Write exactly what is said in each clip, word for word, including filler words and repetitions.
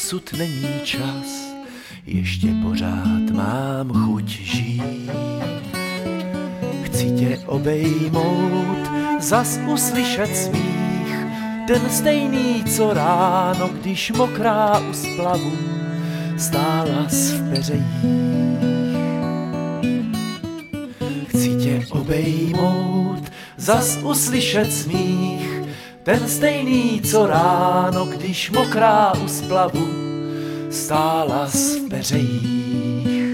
dosud není čas, ještě pořád mám chuť žít. Chci tě obejmout, zas uslyšet smích, ten stejný, co ráno, když mokrá u splavu stála v peřejích. Chci tě obejmout, zas uslyšet smích, ten stejný, co ráno, když mokrá u splavu stála v peřejích.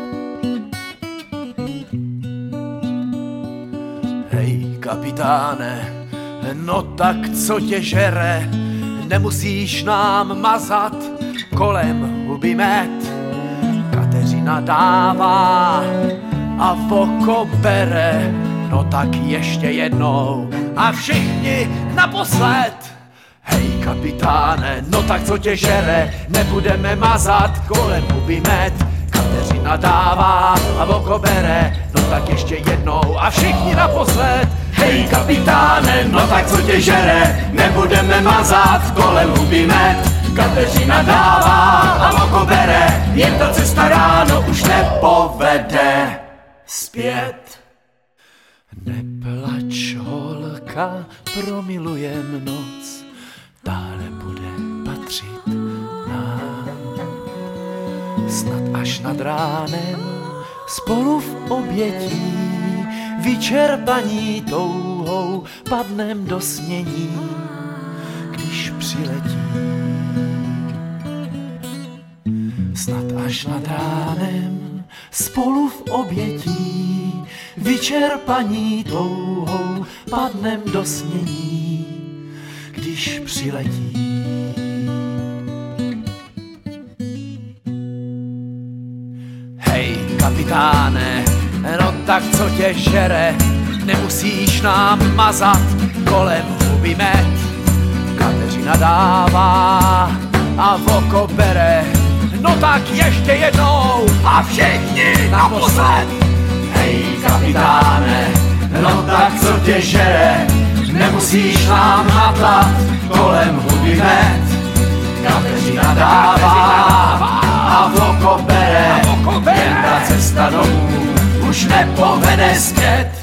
Hej, kapitáne, no tak co tě žere, nemusíš nám mazat kolem huby med. Kateřina dává a voko bere, no tak ještě jednou a všichni naposled. Hej kapitáne, no tak co tě žere, nebudeme mazat kolem huby med. Kateřina dává a voko bere, no tak ještě jednou a všichni naposled. Hej kapitáne, no tak co tě žere, nebudeme mazat kolem huby med. Kateřina dává a voko bere, jen ta cesta ráno už nepovede zpět. Neplač, holka, promilujem noc, dále bude patřit nám. Snad až nad ránem spolu v obětí, vyčerpaní touhou, padnem do snění, když přiletí. Snad až nad ránem spolu v obětí, vyčerpaní touhou, padnem do snění, když přiletí. Hej kapitáne, no tak co tě žere, nemusíš nám mazat kolem huby med. Kateřina dává a voko bere, no tak ještě jednou a všichni naposled. Hej kapitáne, no tak co tě žere, nemusíš nám hatlat kolem huby med. Kateřina dává a voko bere, jen ta cesta domů už nepovede zpět.